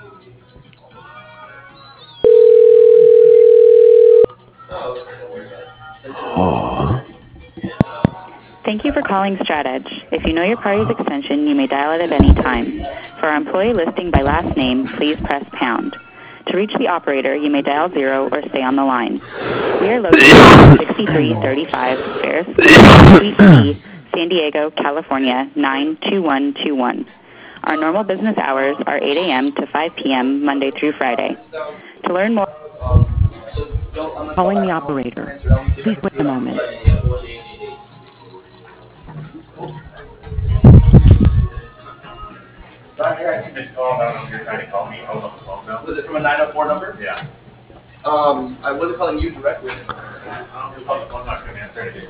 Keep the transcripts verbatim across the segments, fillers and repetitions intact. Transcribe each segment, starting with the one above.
Oh. Thank you for calling StratEdge. If you know your party's extension, you may dial it at any time. For our employee listing by last name, please press pound. To reach the operator, you may dial zero or stay on the line. We are located at sixty-three thirty-five Ferris Suite C, San Diego, California, nine two one two one. Our normal business hours are eight a.m. to five p.m. Monday through Friday. To learn more... Calling the operator. Please wait a moment. I got two missed calls. I don't know if you're trying to call me. I was on the phone now. Was it from a nine oh four number? Yeah. Um, I wasn't calling you directly. I don't know if the phone's not going to answer anything.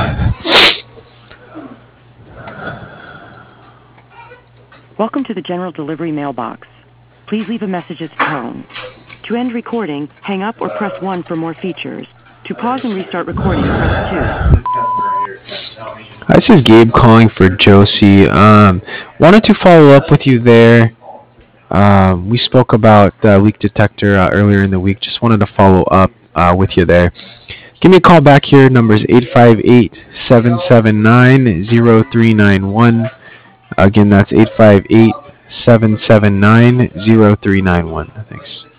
Welcome to the General Delivery mailbox. Please leave a message at the tone. To end recording, hang up or press one for more features. To pause and restart recording, press two. This is Gabe calling for Josie. Um, wanted to follow up with you there. Um, we spoke about the leak detector uh, earlier in the week. Just wanted to follow up uh, with you there. Give me a call back here. Number is eight five eight, seven seven nine, zero three nine one. Again, that's eight five eight, seven seven nine, zero three nine one. Thanks.